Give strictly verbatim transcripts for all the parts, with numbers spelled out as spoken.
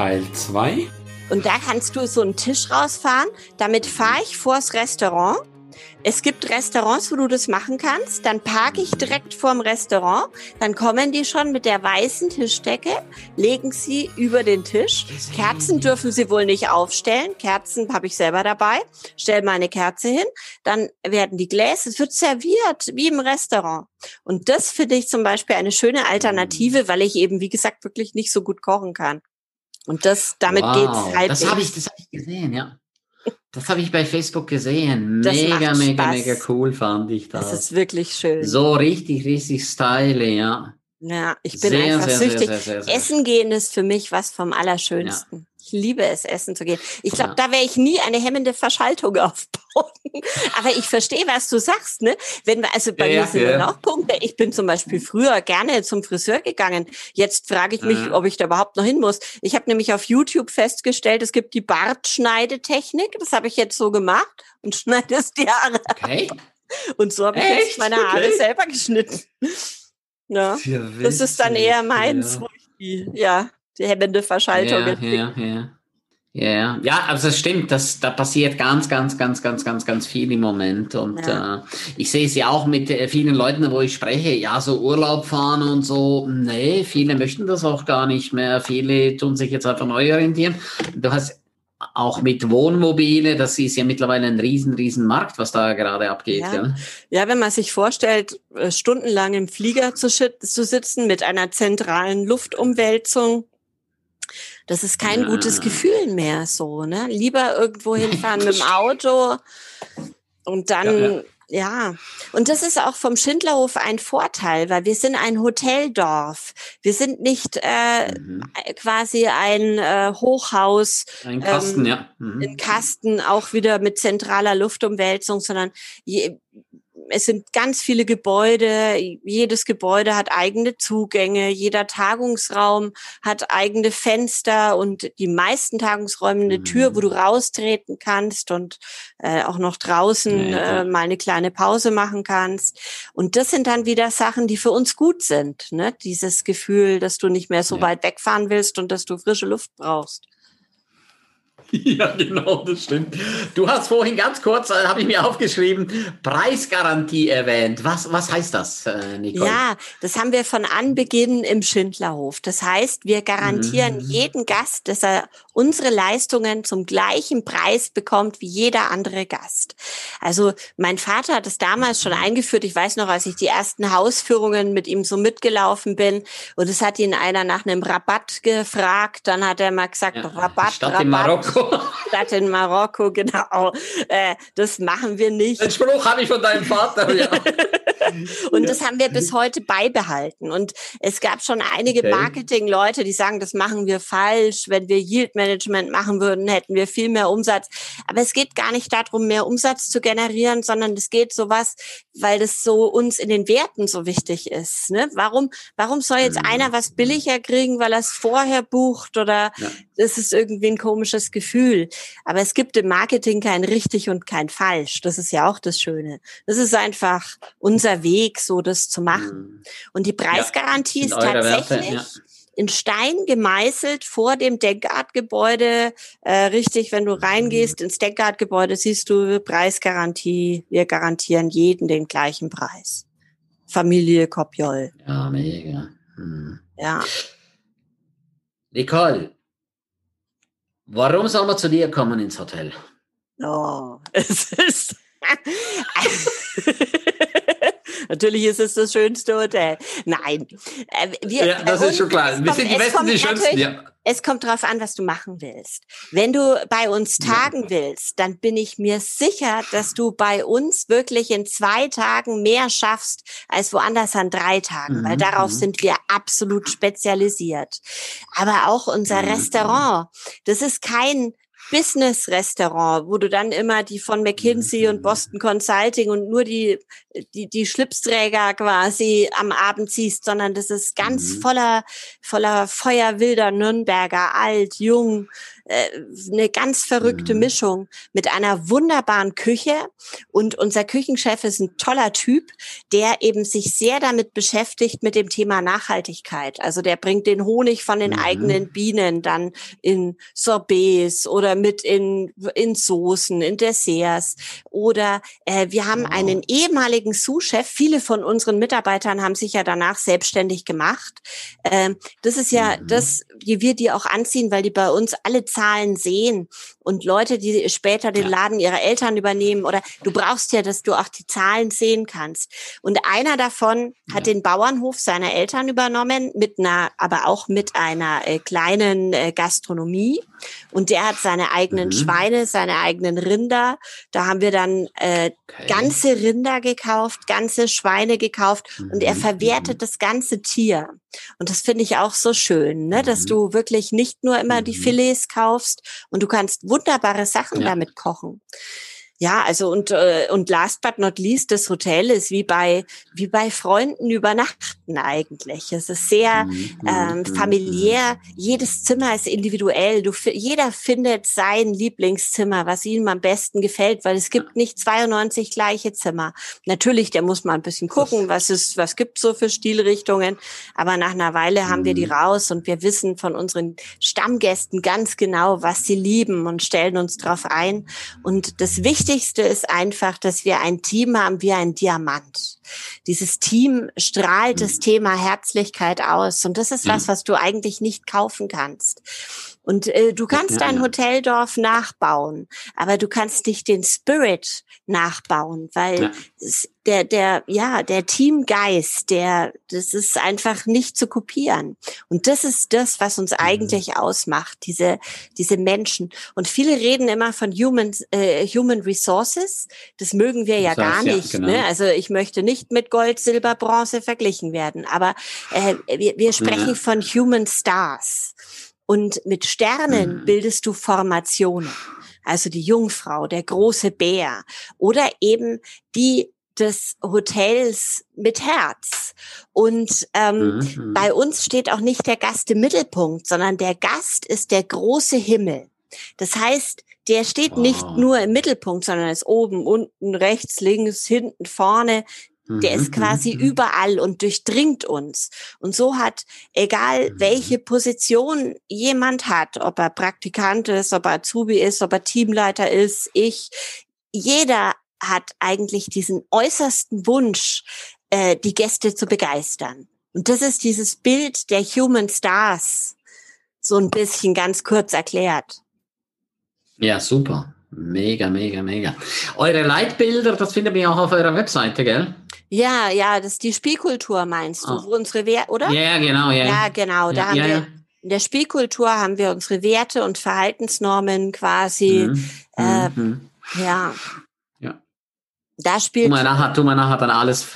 Teil zwei. Und da kannst du so einen Tisch rausfahren. Damit fahre ich vors Restaurant. Es gibt Restaurants, wo du das machen kannst. Dann parke ich direkt vorm Restaurant. Dann kommen die schon mit der weißen Tischdecke, legen sie über den Tisch. Kerzen dürfen sie wohl nicht aufstellen. Kerzen habe ich selber dabei. Stell meine Kerze hin. Dann werden die Gläser, es wird serviert, wie im Restaurant. Und das finde ich zum Beispiel eine schöne Alternative, weil ich eben, wie gesagt, wirklich nicht so gut kochen kann. Und das, damit Wow, geht's halbwegs. Das habe ich, das habe ich gesehen, ja. Das habe ich bei Facebook gesehen. Das Mega, macht mega, Spaß. mega cool fand ich das. Das ist wirklich schön. So richtig, richtig stylisch, ja. Ja, ich bin Sehr, einfach sehr, sehr, süchtig. sehr, sehr, sehr. Essen gehen ist für mich was vom Allerschönsten. Ich liebe es, essen zu gehen. Ich glaube, Ja. da werde ich nie eine hemmende Verschaltung aufbauen. Aber ich verstehe, was du sagst, ne? Wenn wir, also bei Ja, mir sind ja. dann auch Punkte. Ich bin zum Beispiel früher gerne zum Friseur gegangen. Jetzt frage ich mich, Ja. ob ich da überhaupt noch hin muss. Ich habe nämlich auf YouTube festgestellt, es gibt die Bartschneidetechnik. Das habe ich jetzt so gemacht und schneide es die Haare. Okay. Und so habe ich Echt? jetzt meine Haare Okay. selber geschnitten. Ja. Ja, Das ist dann witzig, eher meins, ja. wo ich die, ja, die hemmende Verschaltung. Ja, ja, ja. Ja, ja, also es stimmt, das, da passiert ganz, ganz, ganz, ganz, ganz, ganz viel im Moment. Und Ja. äh, ich sehe es ja auch mit äh, vielen Leuten, wo ich spreche, ja, so Urlaub fahren und so. Nee, viele möchten das auch gar nicht mehr. Viele tun sich jetzt einfach neu orientieren. Du hast auch mit Wohnmobile, das ist ja mittlerweile ein riesen, riesen Markt, was da gerade abgeht. Ja. Gell? Ja, wenn man sich vorstellt, äh, stundenlang im Flieger zu, schi- zu sitzen mit einer zentralen Luftumwälzung, das ist kein Ja. gutes Gefühl mehr so, ne? Lieber irgendwo hinfahren mit dem Auto und dann, Ja, ja. ja. Und das ist auch vom Schindlerhof ein Vorteil, weil wir sind ein Hoteldorf. Wir sind nicht äh, Mhm. quasi ein äh, Hochhaus, Ein Kasten, ähm, ja. Mhm. in Kasten, auch wieder mit zentraler Luftumwälzung, sondern je, es sind ganz viele Gebäude. Jedes Gebäude hat eigene Zugänge. Jeder Tagungsraum hat eigene Fenster und die meisten Tagungsräume eine Mhm. Tür, wo du raustreten kannst und äh, auch noch draußen Ja, ja. äh, mal eine kleine Pause machen kannst. Und das sind dann wieder Sachen, die für uns gut sind, ne? Dieses Gefühl, dass du nicht mehr so Ja. weit wegfahren willst und dass du frische Luft brauchst. Ja, genau, das stimmt. Du hast vorhin ganz kurz, äh, habe ich mir aufgeschrieben, Preisgarantie erwähnt. Was, was heißt das, äh, Nicole? Ja, das haben wir von Anbeginn im Schindlerhof. Das heißt, wir garantieren Mhm. jeden Gast, dass er unsere Leistungen zum gleichen Preis bekommt wie jeder andere Gast. Also mein Vater hat es damals schon eingeführt. Ich weiß noch, als ich die ersten Hausführungen mit ihm so mitgelaufen bin und es hat ihn einer nach einem Rabatt gefragt. Dann hat er mal gesagt, Ja. Rabatt, Stadt Rabatt. in Marokko. Stadt in Marokko, genau. Äh, das machen wir nicht. Den Spruch habe ich von deinem Vater, ja. Und das haben wir bis heute beibehalten. Und es gab schon einige Okay. Marketing-Leute, die sagen, das machen wir falsch. Wenn wir Yield-Management machen würden, hätten wir viel mehr Umsatz. Aber es geht gar nicht darum, mehr Umsatz zu generieren, sondern es geht sowas, weil das so uns in den Werten so wichtig ist. Ne? Warum, warum soll jetzt Mhm. einer was billiger kriegen, weil er es vorher bucht oder Ja. das ist irgendwie ein komisches Gefühl. Aber es gibt im Marketing kein richtig und kein falsch. Das ist ja auch das Schöne. Das ist einfach unser Weg, so das zu machen. Mhm. Und die Preisgarantie Ja, ist sind eure Werte, tatsächlich ja. in Stein gemeißelt vor dem Denkart-Gebäude. Äh, richtig, wenn du reingehst ins Denkart-Gebäude, siehst du Preisgarantie. Wir garantieren jeden den gleichen Preis. Familie Kopjol. Ja, mega. Mhm. Ja. Nicole, warum soll man zu dir kommen ins Hotel? Oh, es ist... Natürlich ist es das schönste Hotel. Nein. Äh, wir, Ja, das bei ist uns- schon klar. es Wir kommt- sind die es Besten, kommt die Schönsten. natürlich- Ja. Es kommt drauf an, was du machen willst. Wenn du bei uns Ja. tagen willst, dann bin ich mir sicher, dass du bei uns wirklich in zwei Tagen mehr schaffst als woanders an drei Tagen, Mhm, weil darauf mhm. sind wir absolut spezialisiert. Aber auch unser Mhm, Restaurant, das ist kein Business-Restaurant, wo du dann immer die von McKinsey Mhm. und Boston Consulting und nur die die, die Schlipsträger quasi am Abend siehst, sondern das ist ganz mhm. voller, voller feuerwilder Nürnberger, alt, jung, äh, eine ganz verrückte mhm. Mischung mit einer wunderbaren Küche. Und unser Küchenchef ist ein toller Typ, der eben sich sehr damit beschäftigt mit dem Thema Nachhaltigkeit. Also der bringt den Honig von den mhm. eigenen Bienen dann in Sorbets oder mit in, in Soßen, in Desserts. Oder äh, wir haben wow. einen ehemaligen Sous-Chef. Viele von unseren Mitarbeitern haben sich ja danach selbstständig gemacht. Ähm, das ist ja mhm. das, wie wir die auch anziehen, weil die bei uns alle Zahlen sehen. Und Leute, die später den Laden ihrer Eltern übernehmen, oder du brauchst ja, dass du auch die Zahlen sehen kannst. Und einer davon hat ja. den Bauernhof seiner Eltern übernommen, mit einer, aber auch mit einer äh, kleinen äh, Gastronomie. Und der hat seine eigenen mhm. Schweine, seine eigenen Rinder. Da haben wir dann äh, okay. ganze Rinder gekauft, ganze Schweine gekauft mhm. und er verwertet mhm. das ganze Tier. Und das finde ich auch so schön, ne, mhm. dass du wirklich nicht nur immer mhm. die Filets kaufst und du kannst wunderbare Sachen ja. damit kochen. Ja, also und äh, und last but not least, das Hotel ist wie bei wie bei Freunden übernachten eigentlich. Es ist sehr ähm, familiär. Jedes Zimmer ist individuell. Du jeder findet sein Lieblingszimmer, was ihm am besten gefällt, weil es gibt nicht zweiundneunzig gleiche Zimmer. Natürlich, da muss man ein bisschen gucken, was ist was gibt's so für Stilrichtungen. Aber nach einer Weile haben wir die raus und wir wissen von unseren Stammgästen ganz genau, was sie lieben und stellen uns drauf ein. Und das Wichtigste Wichtigste ist einfach, dass wir ein Team haben wie ein Diamant. Dieses Team strahlt das Thema Herzlichkeit aus. Und das ist was, was du eigentlich nicht kaufen kannst. Und äh, du kannst ein Hoteldorf nachbauen, aber du kannst nicht den Spirit nachbauen, weil ja. es, der der ja der Teamgeist, der das ist einfach nicht zu kopieren. Und das ist das, was uns eigentlich mhm. ausmacht, diese diese Menschen. Und viele reden immer von Human äh, Human Resources. Das mögen wir ja das heißt, gar nicht. Ja, genau. Ne? Also ich möchte nicht mit Gold, Silber, Bronze verglichen werden, aber äh, wir, wir sprechen ja. von Human Stars. Und mit Sternen mhm. bildest du Formationen. Also die Jungfrau, der große Bär oder eben die des Hotels mit Herz. Und ähm, mhm. bei uns steht auch nicht der Gast im Mittelpunkt, sondern der Gast ist der große Himmel. Das heißt, der steht wow. nicht nur im Mittelpunkt, sondern ist oben, unten, rechts, links, hinten, vorne. Der ist quasi mhm. überall und durchdringt uns. Und so hat, egal welche Position jemand hat, ob er Praktikant ist, ob er Azubi ist, ob er Teamleiter ist, ich, jeder hat eigentlich diesen äußersten Wunsch, äh, die Gäste zu begeistern. Und das ist dieses Bild der Human Stars, so ein bisschen ganz kurz erklärt. Ja, super. Mega, mega, mega. Eure Leitbilder, das findet ihr auch auf eurer Webseite, gell? Ja, ja, das ist die Spielkultur, meinst du, oh. wo unsere Werte, oder? Ja, genau, ja. Ja, genau, da ja, haben ja, wir, ja. in der Spielkultur haben wir unsere Werte und Verhaltensnormen quasi, mhm. äh, mhm. ja. Ja. Da spielt... Tu mal nachher, tu mal nachher dann alles...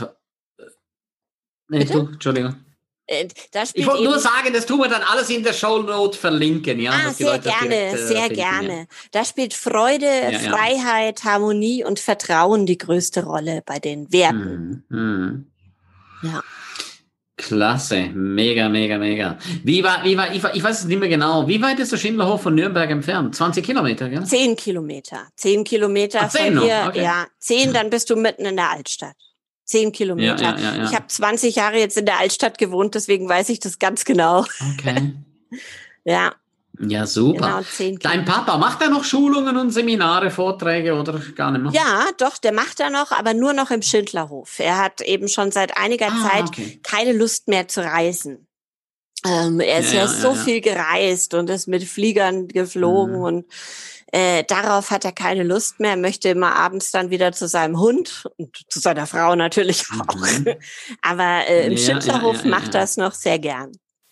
Nee, Bitte? du, Entschuldigung. Da ich wollte nur sagen, das tun wir dann alles in der Shownote verlinken. Ja, ah, sehr Leute gerne, direkt, äh, sehr finden, gerne. Ja. Da spielt Freude, ja, Freiheit, ja. Harmonie und Vertrauen die größte Rolle bei den Werten. Mhm. Mhm. Ja. Klasse, mega, mega, mega. Wie war, wie war, ich, ich weiß es nicht mehr genau, wie weit ist der Schindlerhof von Nürnberg entfernt? zwanzig Kilometer, gell? Zehn Kilometer. Zehn Kilometer Ach, zehn von hier, noch? Okay. ja. Zehn, dann bist du mitten in der Altstadt. Zehn Kilometer. Ja, ja, ja, ja. Ich habe zwanzig Jahre jetzt in der Altstadt gewohnt, deswegen weiß ich das ganz genau. Okay. ja. Ja, super. Genau, zehn Dein Papa, macht er noch Schulungen und Seminare, Vorträge oder gar nicht mehr? Ja, doch, der macht er noch, aber nur noch im Schindlerhof. Er hat eben schon seit einiger ah, Zeit okay. keine Lust mehr zu reisen. Ähm, er ist ja, ja, ja so ja. viel gereist und ist mit Fliegern geflogen mhm. und Äh, darauf hat er keine Lust mehr, möchte immer abends dann wieder zu seinem Hund und zu seiner Frau natürlich auch. Mhm. Aber äh, im ja, Schindlerhof ja, ja, macht ja. das noch sehr gern.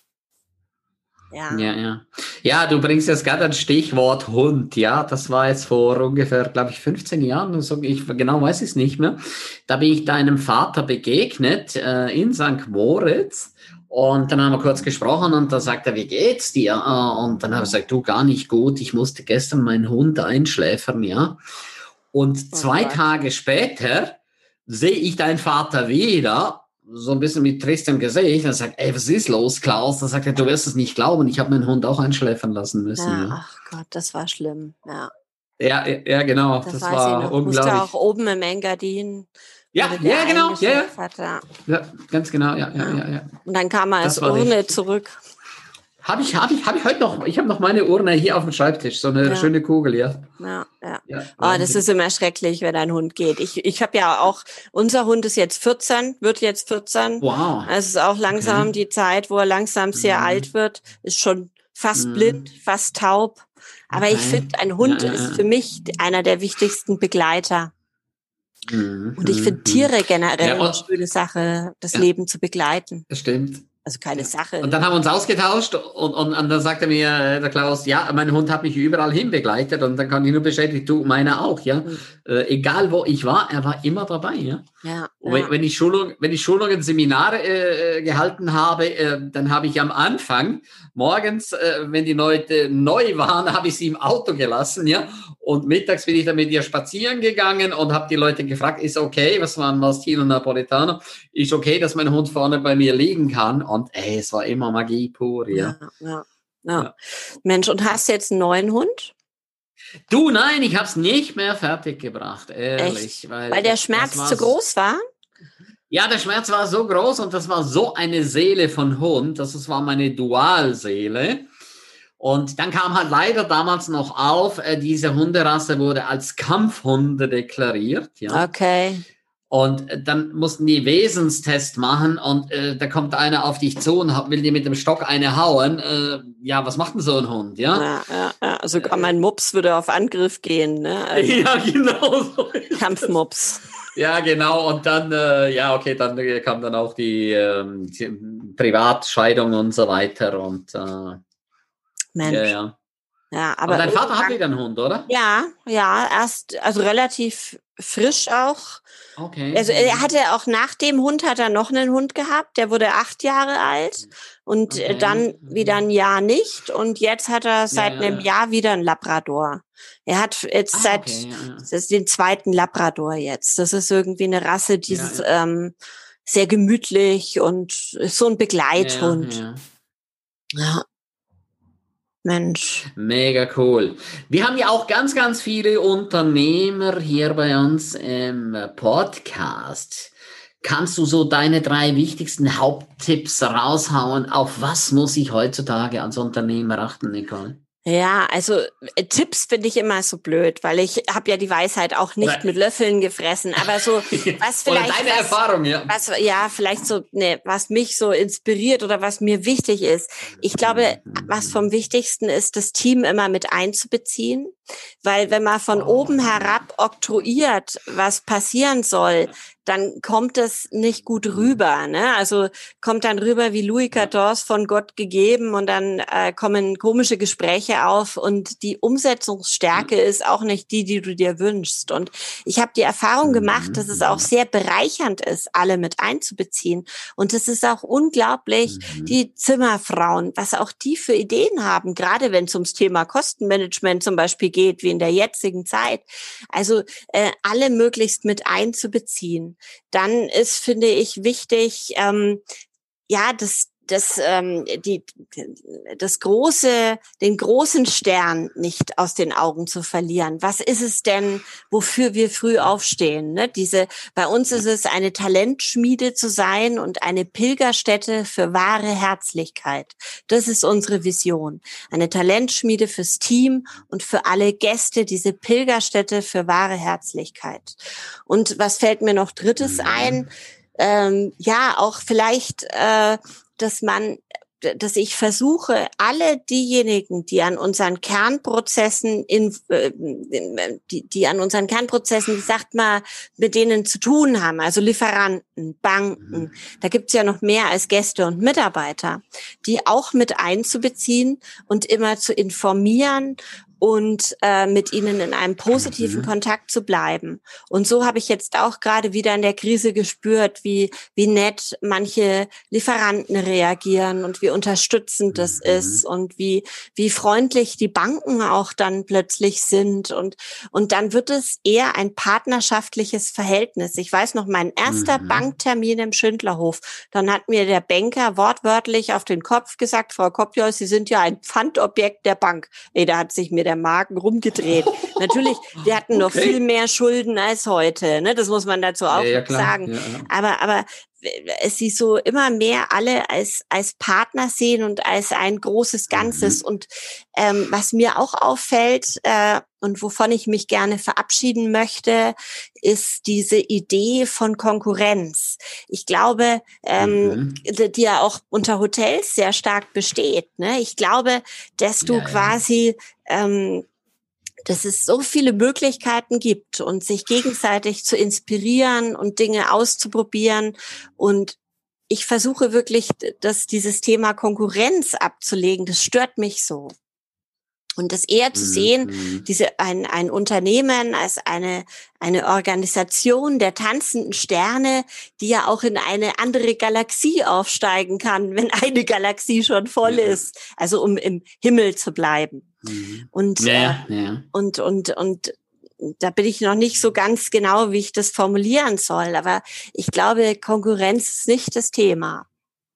Ja. ja, ja. Ja, du bringst jetzt gerade das Stichwort Hund. Ja, das war jetzt vor ungefähr, glaube ich, fünfzehn Jahren. So, ich genau weiß ich es nicht mehr. Da bin ich deinem Vater begegnet äh, in Sankt Moritz. Und dann haben wir kurz gesprochen und da sagt er, wie geht's dir? Und dann habe ich gesagt, du, gar nicht gut. Ich musste gestern meinen Hund einschläfern, ja. Und zwei oh Tage später sehe ich deinen Vater wieder, so ein bisschen mit tristem Gesicht, und sagt, ey, was ist los, Klaus? Dann sagt er, du wirst es nicht glauben, ich habe meinen Hund auch einschläfern lassen müssen. Ja, Ja. ach Gott, das war schlimm, ja. Ja, ja, genau, Das, das weiß war ich noch. unglaublich. Musste auch oben im Engadin. Ja, ja, genau, ja, ja. Hat, ja. Ja, ganz genau, ja, ja, ja, ja. Und dann kam er als Das war Urne richtig. zurück. Habe ich, habe ich, habe ich heute noch, ich habe noch meine Urne hier auf dem Schreibtisch, so eine Ja. schöne Kugel, ja. Ja, ja. Ja, oh, das ist immer schrecklich, wenn ein Hund geht. Ich, ich habe ja auch, unser Hund ist jetzt vierzehn, wird jetzt vierzehn. Wow. Es ist auch langsam Okay. die Zeit, wo er langsam sehr Mhm. alt wird, ist schon fast Mhm. blind, fast taub. Aber Okay. ich finde, ein Hund Ja, ja, ist ja. für mich einer der wichtigsten Begleiter. Mhm. Und ich finde Tiere generell Ja, eine und- schöne Sache, das Ja. Leben zu begleiten. Das stimmt. Also keine Ja. Sache. Und dann haben wir uns ausgetauscht und, und, und dann sagte mir äh, der Klaus, ja, mein Hund hat mich überall hin begleitet und dann kann ich nur bestätigen, du, meiner auch, ja. Mhm. Äh, egal wo ich war, er war immer dabei, ja. Ja, Und wenn, ja. wenn ich Schulung, wenn ich Schulungen, Seminare äh, gehalten habe, äh, dann habe ich am Anfang morgens, äh, wenn die Leute neu waren, habe ich sie im Auto gelassen, ja. Und mittags bin ich dann mit ihr spazieren gegangen und habe die Leute gefragt, ist okay, was waren Mastino Napolitano, ist okay, dass mein Hund vorne bei mir liegen kann. Und ey, es war immer Magie pur, ja. Ja, ja, ja. Ja. Mensch, und hast du jetzt einen neuen Hund? Du, nein, ich habe es nicht mehr fertiggebracht, ehrlich. Echt? Weil, Weil der das Schmerz war zu groß war? Ja, der Schmerz war so groß und das war so eine Seele von Hund, das war meine Dualseele. Und dann kam halt leider damals noch auf, äh, diese Hunderasse wurde als Kampfhunde deklariert. Ja. Okay. Und äh, dann mussten die Wesenstest machen und äh, da kommt einer auf dich zu und will dir mit dem Stock eine hauen. Äh, ja, was macht denn so ein Hund? Ja, Ja, ja, ja. Sogar mein Mups würde auf Angriff gehen, ne? Also ja genau so. Kampfmups. Ja, genau. Und dann, äh, ja, okay, dann äh, kam dann auch die, ähm, die Privatscheidung und so weiter. Und äh, Mensch. ja, ja. Ja, Aber, aber dein Vater irgendwann- hat wieder einen Hund, oder? Ja, ja, erst, also relativ frisch auch. Okay. Also er hatte auch nach dem Hund hat er noch einen Hund gehabt, der wurde acht Jahre alt und Okay. dann wieder ein Jahr nicht und jetzt hat er seit ja, einem ja. Jahr wieder einen Labrador. Er hat jetzt Ah, seit okay, ja, ja. das ist den zweiten Labrador jetzt. Das ist irgendwie eine Rasse, die Ja, ist ähm, sehr gemütlich und ist so ein Begleithund. Ja, ja. Ja. Mensch. Mega cool. Wir haben ja auch ganz, ganz viele Unternehmer hier bei uns im Podcast. Kannst du so deine drei wichtigsten Haupttipps raushauen? Auf was muss ich heutzutage als Unternehmer achten, Nicole? Ja, also äh, Tipps finde ich immer so blöd, weil ich habe ja die Weisheit auch nicht Oder- mit Löffeln gefressen. Aber so, was Oder vielleicht, deine was, Erfahrung, ja. was, ja, vielleicht so, ne, was mich so inspiriert oder was mir wichtig ist. Ich glaube, was vom Wichtigsten ist, das Team immer mit einzubeziehen, weil wenn man von Oh. oben herab oktroyiert, was passieren soll, dann kommt es nicht gut rüber, ne? Also kommt dann rüber wie Louis quatorze von Gott gegeben und dann äh, kommen komische Gespräche auf und die Umsetzungsstärke ist auch nicht die, die du dir wünschst. Und ich habe die Erfahrung gemacht, dass es auch sehr bereichernd ist, alle mit einzubeziehen. Und es ist auch unglaublich, die Zimmerfrauen, was auch die für Ideen haben, gerade wenn es ums Thema Kostenmanagement zum Beispiel geht, wie in der jetzigen Zeit. Also äh, alle möglichst mit einzubeziehen. Dann ist, finde ich, wichtig, ähm, ja, das, das, ähm, die, das große, den großen Stern nicht aus den Augen zu verlieren. Was ist es denn, wofür wir früh aufstehen? Ne? Diese, bei uns ist es eine Talentschmiede zu sein und eine Pilgerstätte für wahre Herzlichkeit. Das ist unsere Vision. Eine Talentschmiede fürs Team und für alle Gäste, diese Pilgerstätte für wahre Herzlichkeit. Und was fällt mir noch Drittes ein? Ähm, ja, auch vielleicht, äh, dass man, dass ich versuche, alle diejenigen, die an unseren Kernprozessen, in, äh, die, die an unseren Kernprozessen, wie sagt man, mit denen zu tun haben, also Lieferanten, Banken, da gibt's ja noch mehr als Gäste und Mitarbeiter, die auch mit einzubeziehen und immer zu informieren und äh, mit ihnen in einem positiven Mhm. Kontakt zu bleiben. Und so habe ich jetzt auch gerade wieder in der Krise gespürt, wie wie nett manche Lieferanten reagieren und wie unterstützend das Mhm. ist und wie wie freundlich die Banken auch dann plötzlich sind. Und und dann wird es eher ein partnerschaftliches Verhältnis. Ich weiß noch, mein erster Mhm. Banktermin im Schindlerhof, dann hat mir der Banker wortwörtlich auf den Kopf gesagt, Frau Kopjol, Sie sind ja ein Pfandobjekt der Bank. Ey, da hat sich mir der Magen rumgedreht. Natürlich, wir hatten noch viel Okay. mehr Schulden als heute, ne? Das muss man dazu Ja, auch ja, noch klar. sagen. Ja, ja. Aber, aber es sie so immer mehr alle als, als Partner sehen und als ein großes Ganzes. Mhm. Und ähm, was mir auch auffällt äh, und wovon ich mich gerne verabschieden möchte, ist diese Idee von Konkurrenz. Ich glaube, ähm, Mhm. die die ja auch unter Hotels sehr stark besteht. Ne? Ich glaube, dass du Ja, ja. quasi ähm, dass es so viele Möglichkeiten gibt und sich gegenseitig zu inspirieren und Dinge auszuprobieren. Und ich versuche wirklich, dass dieses Thema Konkurrenz abzulegen. Das stört mich so. Und das eher zu Mhm. sehen, Mhm. diese ein, ein Unternehmen als eine, eine Organisation der tanzenden Sterne, die ja auch in eine andere Galaxie aufsteigen kann, wenn eine Galaxie schon voll Ja. ist. Also um im Himmel zu bleiben. Mhm. Und, Ja, äh, ja, ja. und, und, und da bin ich noch nicht so ganz genau, wie ich das formulieren soll. Aber ich glaube, Konkurrenz ist nicht das Thema,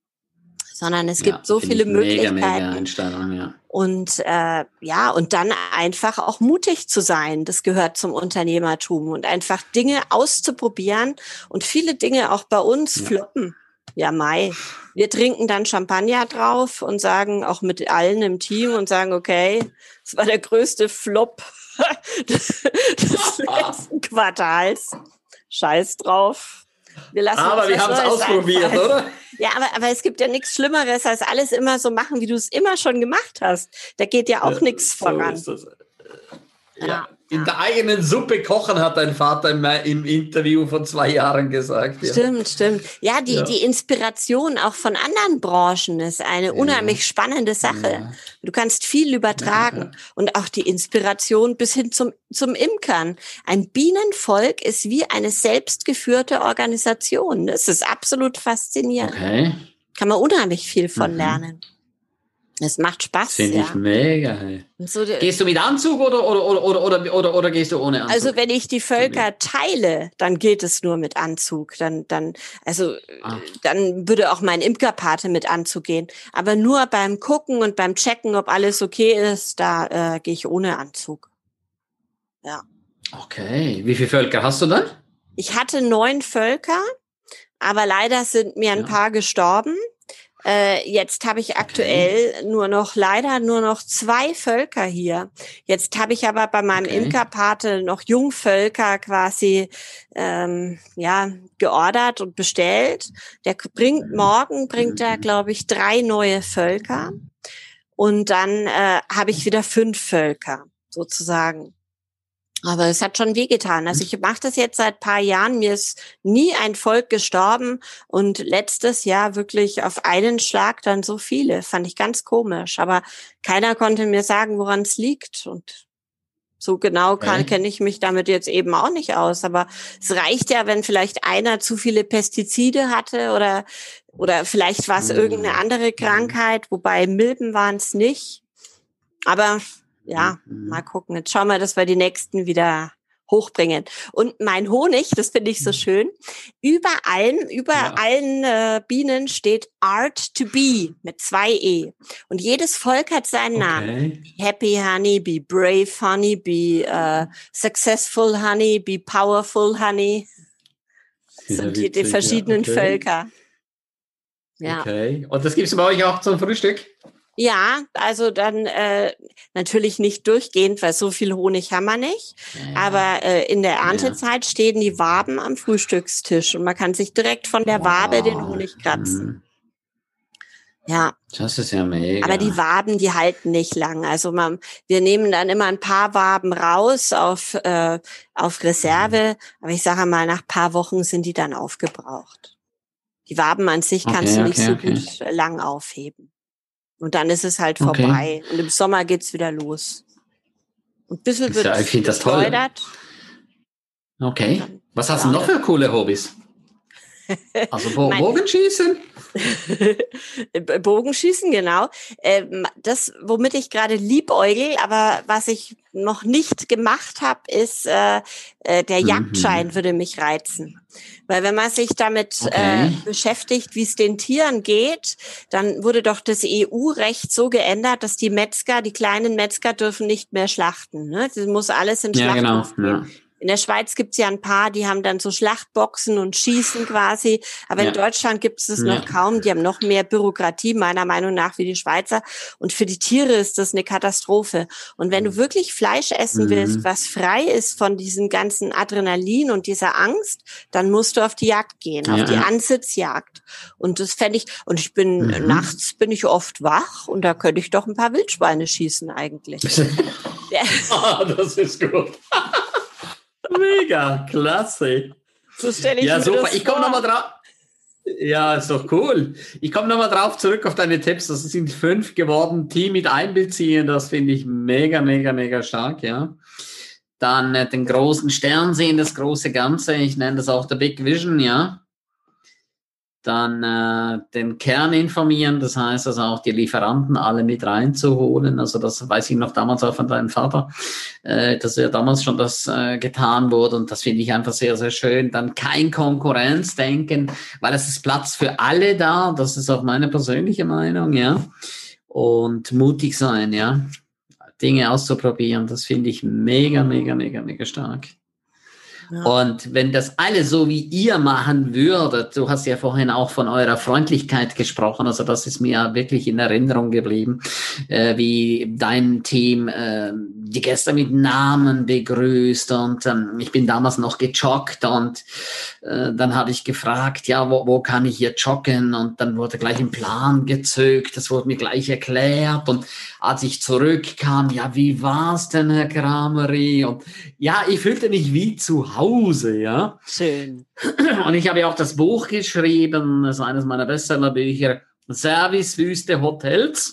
sondern es gibt Ja, so finde viele ich mega, mega Möglichkeiten. Einstellung, ja. Und äh, ja, und dann einfach auch mutig zu sein, das gehört zum Unternehmertum und einfach Dinge auszuprobieren und viele Dinge auch bei uns Ja. floppen. Ja, Mai. Wir trinken dann Champagner drauf und sagen auch mit allen im Team und sagen, okay, das war der größte Flop des, des letzten Quartals. Scheiß drauf. Wir lassen Aber uns wir was haben es Neues ausprobiert, einfallen. oder? Ja, aber, aber es gibt ja nichts Schlimmeres, als alles immer so machen, wie du es immer schon gemacht hast. Da geht ja auch Ja, nichts so voran. ist das. Ja. Ja, In ja. der eigenen Suppe kochen, hat dein Vater im, im Interview von zwei Jahren gesagt. Ja, Stimmt, stimmt. Ja, die, ja, die Inspiration auch von anderen Branchen ist eine ja, unheimlich spannende Sache. ja, Du kannst viel ja, übertragen. Und auch die Inspiration bis hin zum, zum Imkern. Ein Bienenvolk ist wie eine selbstgeführte Organisation. Das ist absolut faszinierend. okay. Kann man unheimlich viel von Mhm. lernen. Es macht Spaß, Finde ich ja. mega. Hey. Und so die, Gehst du mit Anzug oder, oder, oder, oder, oder, oder, oder gehst du ohne Anzug? Also wenn ich die Völker teile, dann geht es nur mit Anzug. Dann, dann, also Ah. dann würde auch mein Imkerpate mit Anzug gehen. Aber nur beim Gucken und beim Checken, ob alles okay ist, da äh, gehe ich ohne Anzug. Ja. Okay. Wie viele Völker hast du dann? Ich hatte neun Völker, aber leider sind mir ein Ja. paar gestorben. Äh, jetzt habe ich aktuell okay. nur noch, leider nur noch zwei Völker hier. Jetzt habe ich aber bei meinem Okay. Imkerpate noch Jungvölker quasi ähm, ja geordert und bestellt. Der bringt morgen, bringt er, glaube ich, drei neue Völker. Und dann äh, habe ich wieder fünf Völker sozusagen. Aber es hat schon wehgetan. Also ich mache das jetzt seit paar Jahren. Mir ist nie ein Volk gestorben und letztes Jahr wirklich auf einen Schlag dann so viele. Fand ich ganz komisch. Aber keiner konnte mir sagen, woran es liegt. Und so genau kann, Okay. kenne ich mich damit jetzt eben auch nicht aus. Aber es reicht ja, wenn vielleicht einer zu viele Pestizide hatte oder oder vielleicht war es Mhm. irgendeine andere Krankheit. Wobei Milben waren es nicht. Aber ja, Mhm. mal gucken. Jetzt schauen wir, dass wir die nächsten wieder hochbringen. Und mein Honig, das finde ich so schön. Über allen, über Ja. allen äh, Bienen steht Art to be mit zwei E. Und jedes Volk hat seinen Namen. Okay. Happy Honey, be brave Honey, be uh, successful Honey, be powerful Honey. Das Ja, sind die, die witzig, verschiedenen ja, okay. Völker. Ja. Okay. Und das gibt's bei euch auch zum Frühstück? Ja, also dann äh, natürlich nicht durchgehend, weil so viel Honig haben wir nicht. Ja. Aber äh, in der Erntezeit Ja. stehen die Waben am Frühstückstisch und man kann sich direkt von der Wabe den Honig kratzen. Mhm. Ja. Das ist ja mega. Aber die Waben, die halten nicht lang. Also man, wir nehmen dann immer ein paar Waben raus auf äh, auf Reserve. Aber ich sage mal, nach paar Wochen sind die dann aufgebraucht. Die Waben an sich kannst Okay, du nicht okay, so okay. gut lang aufheben. Und dann ist es halt Okay. vorbei. Und im Sommer geht's wieder los. Ein bisschen wird ja, ich finde das toll. Okay. Was hast du noch für coole Hobbys? Also Bo- Bogenschießen? Bogenschießen, genau. Ähm, das, womit ich gerade liebäugel, aber was ich noch nicht gemacht habe, ist äh, äh, der Jagdschein mhm. würde mich reizen. Weil wenn man sich damit okay. äh, beschäftigt, wie es den Tieren geht, dann wurde doch das E U-Recht so geändert, dass die Metzger, die kleinen Metzger dürfen nicht mehr schlachten. Ne? Das muss alles in ja, Schlachthof genau. gehen. Ja. In der Schweiz gibt's ja ein paar, die haben dann so Schlachtboxen und schießen quasi. Aber ja. in Deutschland gibt es das ja. noch kaum. Die haben noch mehr Bürokratie, meiner Meinung nach, wie die Schweizer. Und für die Tiere ist das eine Katastrophe. Und wenn du wirklich Fleisch essen mhm. willst, was frei ist von diesem ganzen Adrenalin und dieser Angst, dann musst du auf die Jagd gehen, ja. auf die Ansitzjagd. Und das fände ich, und ich bin, mhm. nachts bin ich oft wach und da könnte ich doch ein paar Wildschweine schießen eigentlich. Ah, das ist gut. Mega, klasse. So stelle ich ja, mir super. das Ich komme nochmal drauf. Ja, ist doch cool. Ich komme nochmal drauf zurück auf deine Tipps. Das sind fünf geworden. Team mit einbeziehen, das finde ich mega, mega, mega stark, ja. Dann äh, den großen Stern sehen, das große Ganze. Ich nenne das auch der Big Vision, ja. Dann äh, den Kern informieren, das heißt also auch die Lieferanten alle mit reinzuholen. Also das weiß ich noch damals auch von deinem Vater, äh, dass ja damals schon das äh, getan wurde und das finde ich einfach sehr, sehr schön. Dann kein Konkurrenzdenken, weil es ist Platz für alle da, das ist auch meine persönliche Meinung, ja. Und mutig sein, ja. Dinge auszuprobieren, das finde ich mega, mega, mega, mega stark. Ja. Und wenn das alle so wie ihr machen würdet, du hast ja vorhin auch von eurer Freundlichkeit gesprochen, also das ist mir wirklich in Erinnerung geblieben, äh, wie dein Team äh, die Gäste mit Namen begrüßt und ähm, ich bin damals noch gejoggt und äh, dann habe ich gefragt, ja, wo, wo kann ich hier joggen und dann wurde gleich ein Plan gezückt, das wurde mir gleich erklärt und als ich zurückkam, ja, wie war's denn, Herr Krameri? Und ja, ich fühlte mich wie zu Hause, ja. Schön. Und ich habe ja auch das Buch geschrieben, das ist eines meiner Bestsellerbücher, Servicewüste Hotels.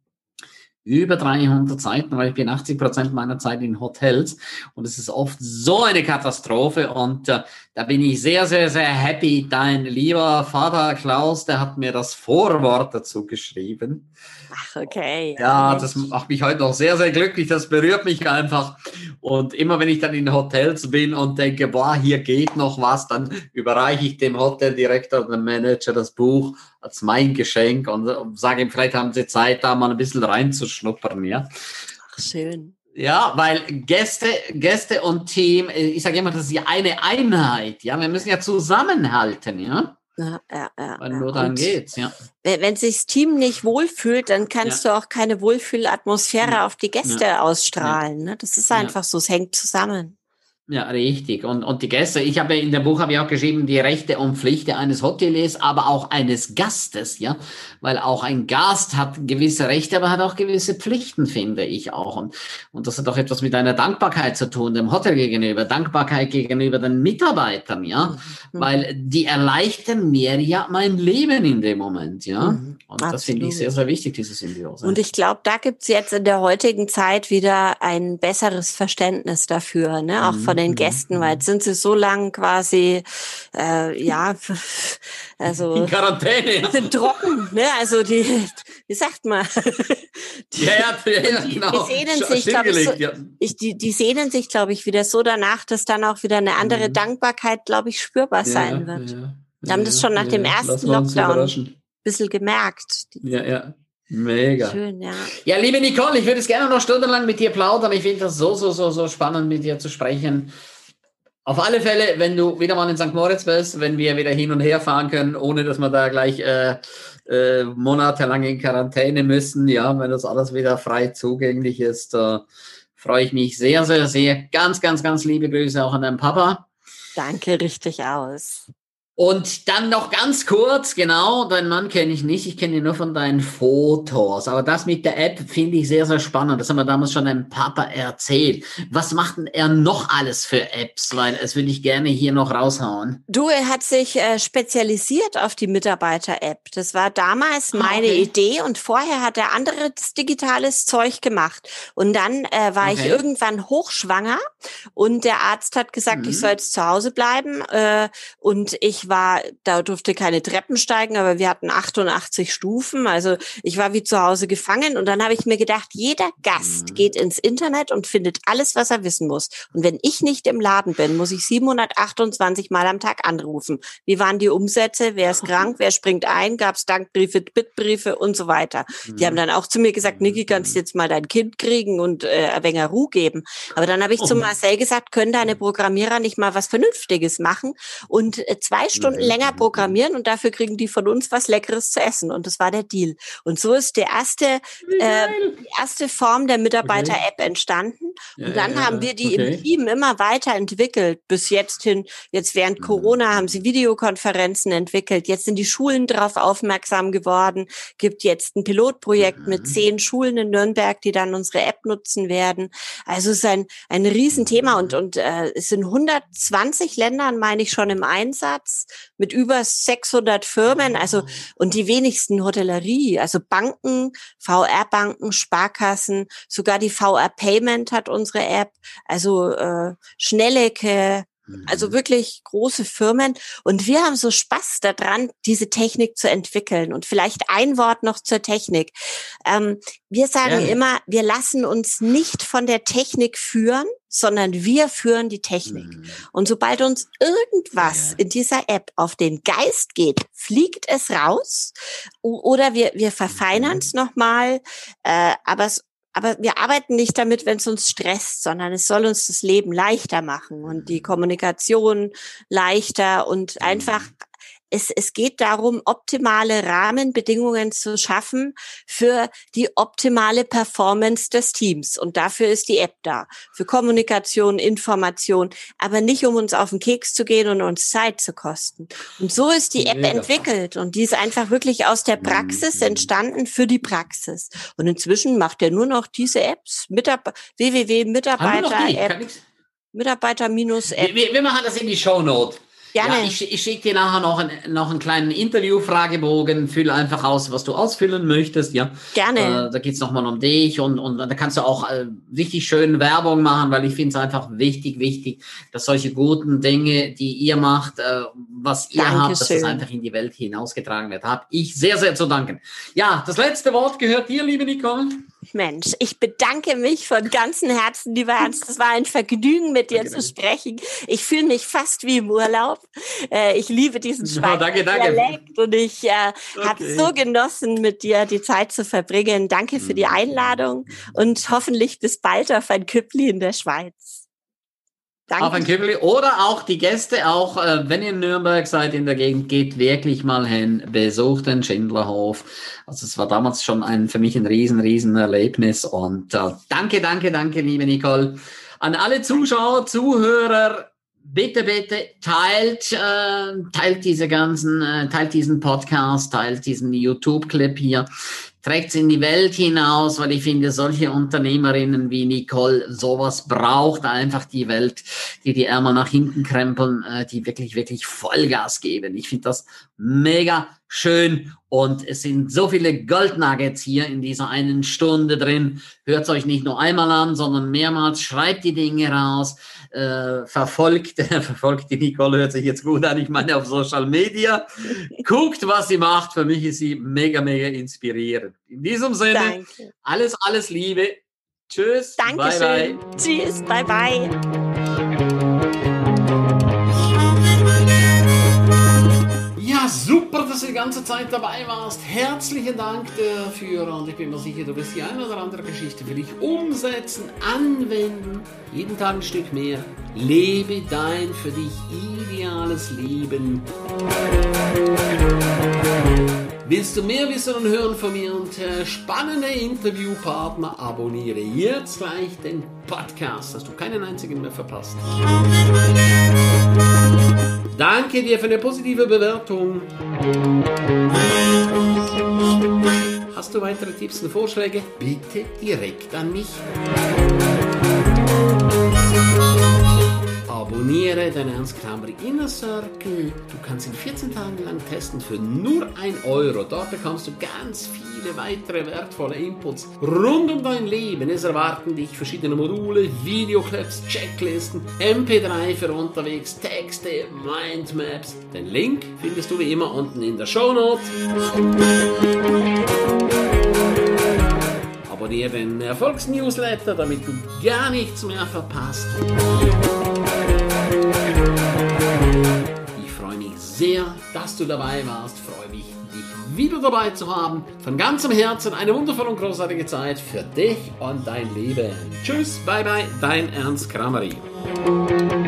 Über dreihundert Seiten, weil ich bin achtzig Prozent meiner Zeit in Hotels und es ist oft so eine Katastrophe und äh, da bin ich sehr, sehr, sehr happy. Dein lieber Vater Klaus, der hat mir das Vorwort dazu geschrieben. Ach, okay. Ja, ja, das macht mich heute noch sehr, sehr glücklich. Das berührt mich einfach. Und immer wenn ich dann in Hotels bin und denke, boah, hier geht noch was, dann überreiche ich dem Hoteldirektor, dem Manager das Buch als mein Geschenk und, und sage ihm, vielleicht haben Sie Zeit, da mal ein bisschen reinzuschnuppern, ja. Ach, schön. Ja, weil Gäste, Gäste und Team, ich sage immer, das ist ja eine Einheit, ja. Wir müssen ja zusammenhalten, ja. Ja, ja, ja, Weil nur dann geht's, ja. Wenn, wenn sich das Team nicht wohlfühlt, dann kannst ja. du auch keine Wohlfühlatmosphäre ja. auf die Gäste ja. ausstrahlen. Ne? Das ist einfach ja. so, es hängt zusammen. Ja, richtig. Und, und die Gäste, ich habe in dem Buch habe ich auch geschrieben, die Rechte und Pflichten eines Hoteliers, aber auch eines Gastes, ja. Weil auch ein Gast hat gewisse Rechte, aber hat auch gewisse Pflichten, finde ich auch. Und, und das hat auch etwas mit einer Dankbarkeit zu tun, dem Hotel gegenüber, Dankbarkeit gegenüber den Mitarbeitern, ja. Mhm. Weil die erleichtern mir ja mein Leben in dem Moment, ja. Mhm. Und Absolut. Das finde ich sehr, sehr wichtig, diese Symbiose. Und ich glaube, da gibt's jetzt in der heutigen Zeit wieder ein besseres Verständnis dafür, ne, auch mhm. von den Gästen, weil jetzt sind sie so lang quasi, äh, ja, also in Quarantäne, ja. sind trocken, ne, also die, wie sagt man, die, ja, ja, ja, die, genau. die sehnen sich, glaube ich, so, ja. ich, die, die sehnen sich, glaube ich, wieder so danach, dass dann auch wieder eine andere mhm. Dankbarkeit, glaube ich, spürbar ja, sein wird. Ja, wir haben ja, das schon nach ja, dem ersten Lockdown ein bisschen gemerkt. Ja, ja. Mega. Schön, ja. Ja, liebe Nicole, ich würde es gerne noch stundenlang mit dir plaudern. Ich finde das so, so, so, so spannend, mit dir zu sprechen. Auf alle Fälle, wenn du wieder mal in Sankt Moritz bist, wenn wir wieder hin und her fahren können, ohne dass wir da gleich äh, äh, monatelang in Quarantäne müssen, ja, wenn das alles wieder frei zugänglich ist, äh, freue ich mich sehr, sehr, sehr. Ganz, ganz, ganz liebe Grüße auch an deinen Papa. Danke, richtig aus. Und dann noch ganz kurz, genau, deinen Mann kenne ich nicht, ich kenne ihn nur von deinen Fotos. Aber das mit der App finde ich sehr, sehr spannend. Das haben wir damals schon deinem Papa erzählt. Was macht denn er noch alles für Apps? Weil das würde ich gerne hier noch raushauen. Du, er hat sich äh, spezialisiert auf die Mitarbeiter-App. Das war damals meine okay. Idee und vorher hat er anderes digitales Zeug gemacht. Und dann äh, war okay. ich irgendwann hochschwanger und der Arzt hat gesagt, mhm. ich soll jetzt zu Hause bleiben äh, und ich war, da durfte keine Treppen steigen, aber wir hatten achtundachtzig Stufen, also ich war wie zu Hause gefangen und dann habe ich mir gedacht, jeder Gast mhm. geht ins Internet und findet alles, was er wissen muss. Und wenn ich nicht im Laden bin, muss ich siebenhundertachtundzwanzig Mal am Tag anrufen. Wie waren die Umsätze? Wer ist krank? Wer springt ein? Gab es Dankbriefe, Bittbriefe und so weiter. Mhm. Die haben dann auch zu mir gesagt, Niki, kannst du jetzt mal dein Kind kriegen und äh, ein wenig Ruhe geben. Aber dann habe ich oh. zu Marcel gesagt, können deine Programmierer nicht mal was Vernünftiges machen und äh, zwei Stunden mhm. länger programmieren und dafür kriegen die von uns was Leckeres zu essen. Und das war der Deal. Und so ist der erste, äh, die erste Form der Mitarbeiter-App okay. entstanden. Ja, und dann ja, haben wir die okay. im Team immer weiterentwickelt. Bis jetzt hin, jetzt während mhm. Corona haben sie Videokonferenzen entwickelt. Jetzt sind die Schulen darauf aufmerksam geworden. Gibt jetzt ein Pilotprojekt mhm. mit zehn Schulen in Nürnberg, die dann unsere App nutzen werden. Also es ist ein, ein Riesenthema und, und äh, es sind hundertzwanzig Ländern, meine ich, schon im Einsatz. Mit über sechshundert Firmen, also und die wenigsten Hotellerie, also Banken, V R-Banken, Sparkassen, sogar die V R-Payment hat unsere App, also äh, Schnellecke, also wirklich große Firmen. Und wir haben so Spaß daran, diese Technik zu entwickeln. Und vielleicht ein Wort noch zur Technik. Ähm, wir sagen ja. immer, wir lassen uns nicht von der Technik führen, sondern wir führen die Technik. Mhm. Und sobald uns irgendwas ja. in dieser App auf den Geist geht, fliegt es raus. Oder wir, wir verfeinern es mhm. nochmal. Äh, aber es Aber wir arbeiten nicht damit, wenn es uns stresst, sondern es soll uns das Leben leichter machen und die Kommunikation leichter und einfach, es, es geht darum, optimale Rahmenbedingungen zu schaffen für die optimale Performance des Teams. Und dafür ist die App da. Für Kommunikation, Information, aber nicht, um uns auf den Keks zu gehen und uns Zeit zu kosten. Und so ist die App ja. entwickelt. Und die ist einfach wirklich aus der Praxis entstanden für die Praxis. Und inzwischen macht er nur noch diese Apps. Mitab- w w w punkt mitarbeiter-app. Mitarbeiter-App. Wir, wir machen das in die Shownote. Gerne. Ja, ich, ich schicke dir nachher noch, ein, noch einen kleinen Interview-Fragebogen. Füll einfach aus, was du ausfüllen möchtest. Ja, Gerne. Äh, da geht's nochmal um dich und, und da kannst du auch äh, richtig schön Werbung machen, weil ich finde es einfach wichtig, wichtig, dass solche guten Dinge, die ihr macht, äh, was ihr Dankeschön. habt, dass das einfach in die Welt hinausgetragen wird. Hab ich sehr, sehr zu danken. Ja, das letzte Wort gehört dir, liebe Nicole. Mensch, ich bedanke mich von ganzem Herzen, lieber Ernst. Es war ein Vergnügen, mit dir danke, zu sprechen. Ich fühle mich fast wie im Urlaub. Äh, ich liebe diesen Schweizer danke, danke. Dialekt und ich äh, okay. habe so genossen, mit dir die Zeit zu verbringen. Danke für die Einladung und hoffentlich bis bald auf ein Küppli in der Schweiz. Danke. Auf ein Küppli oder auch die Gäste, auch äh, wenn ihr in Nürnberg seid in der Gegend, geht wirklich mal hin, besucht den Schindlerhof. Also es war damals schon ein für mich ein riesen, riesen Erlebnis und äh, danke, danke, danke, liebe Nicole. An alle Zuschauer, Zuhörer, bitte, bitte teilt, äh, teilt diese ganzen, äh, teilt diesen Podcast, teilt diesen YouTube-Clip hier. Trägt's in die Welt hinaus, weil ich finde, solche Unternehmerinnen wie Nicole, sowas braucht einfach die Welt, die die Ärmel nach hinten krempeln, äh, die wirklich, wirklich Vollgas geben. Ich finde das mega schön und es sind so viele Goldnuggets hier in dieser einen Stunde drin. Hört's euch nicht nur einmal an, sondern mehrmals, schreibt die Dinge raus, äh, verfolgt, verfolgt die Nicole, hört sich jetzt gut an, ich meine auf Social Media, guckt, was sie macht, für mich ist sie mega, mega inspirierend. In diesem Sinne, Danke. alles, alles Liebe, tschüss, Dankeschön. Bye, bye. Tschüss, bye, bye. Ja, super, dass du die ganze Zeit dabei warst. Herzlichen Dank dafür und ich bin mir sicher, du wirst die eine oder andere Geschichte für dich umsetzen, anwenden, jeden Tag ein Stück mehr. Lebe dein für dich ideales Leben. Willst du mehr wissen und hören von mir und äh, spannende Interviewpartner, abonniere jetzt gleich den Podcast, dass du keinen einzigen mehr verpasst. Danke dir für eine positive Bewertung. Hast du weitere Tipps und Vorschläge? Bitte direkt an mich. Abonniere den Ernst Krameri Inner Circle. Du kannst ihn vierzehn Tage lang testen für nur ein Euro. Dort bekommst du ganz viele weitere wertvolle Inputs rund um dein Leben. Es erwarten dich verschiedene Module, Videoclips, Checklisten, M P drei für unterwegs, Texte, Mindmaps. Den Link findest du wie immer unten in der Shownote. Abonniere den Erfolgsnewsletter, damit du gar nichts mehr verpasst. Ich freue mich sehr, dass du dabei warst. Freue mich, dich wieder dabei zu haben. Von ganzem Herzen eine wundervolle und großartige Zeit für dich und dein Leben. Tschüss, bye bye, dein Ernst Krameri.